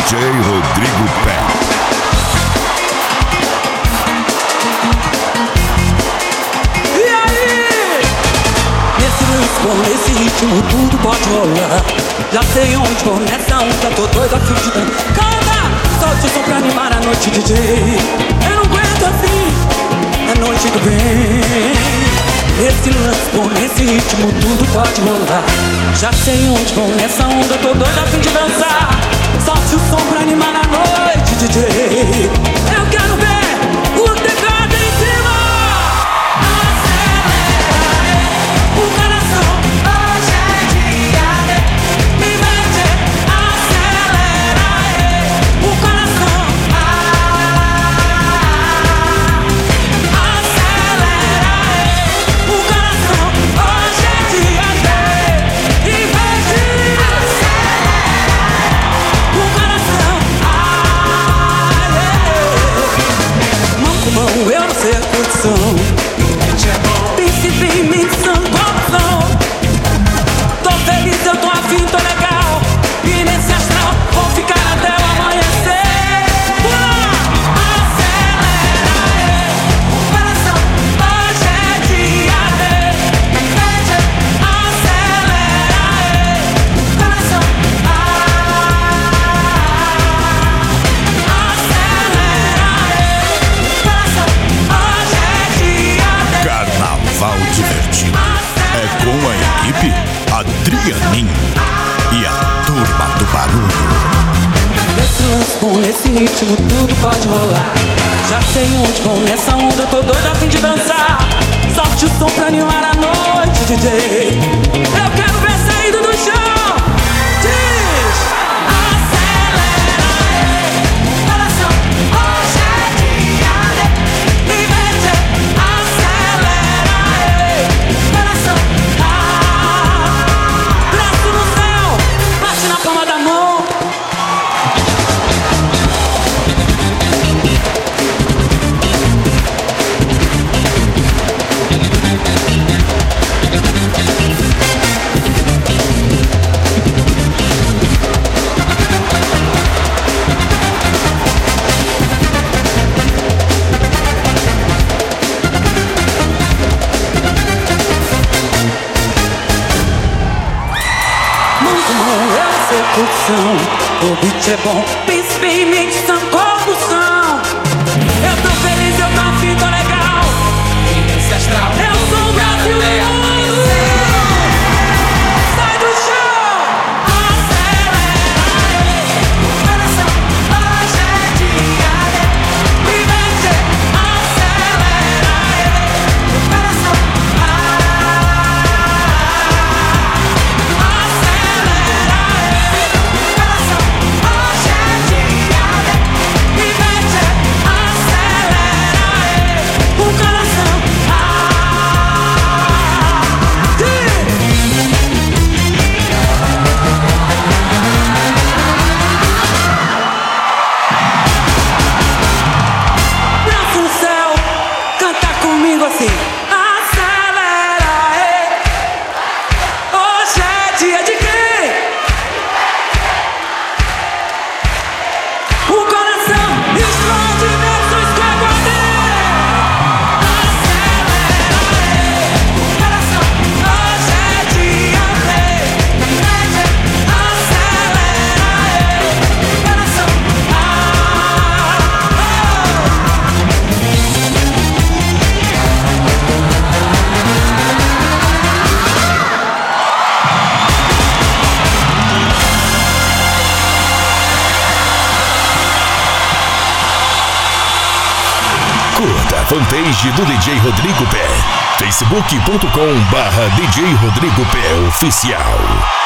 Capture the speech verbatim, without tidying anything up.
J Rodrigo Pé. Nesse ritmo tudo pode rolar. Já sei onde começa a onda, tô doido a fim de dançar. Canta, solte o som pra animar a noite, D J. Eu não aguento assim, a noite do bem. Esse lance, com esse ritmo tudo pode rolar. Já sei onde começa a onda, tô doido a fim de dançar. Solte o som pra animar a noite, D J. Eu quero ver o teclado em cima. Eu não sei a condição. Príncipe em mim, são corrupção. Tô feliz, eu tô afim, tô legal. E nesse astral vou ficar até o amanhecer. Pula! Acelera, o coração hoje é dia de inveja. Acelera, o coração. Carnaval divertido é com a equipe Adrianinho e a turma do barulho. Nesse lance, com esse ritmo tudo pode rolar. Já sei onde começa a onda, tô doido a fim de dançar. Solte o som pra animar a noite, D J. Eu quero ver saído do chão. Diz! Acelera, o coração hoje é dia de inveja. Acelera, o coração. Ah, braço no céu, bate na palma da mão. O beat é bom, príncipe em mim, são corrupção. Eu tô feliz, eu tô afim, tô legal. Ancestral. Eu sou o Brasil do mundo. Sai do chão. Acelera, o coração hoje é dia de inveja. Acelera, o coração. Assim, acelera, ei. Hoje é dia de quem? O coração explode versus Caguadê. Acelera, ei. O coração hoje é dia de inveja. Acelera, ei. O coração. Curta a fanpage do D J Rodrigo Pé. facebook ponto com barra D J Rodrigo Pé Oficial.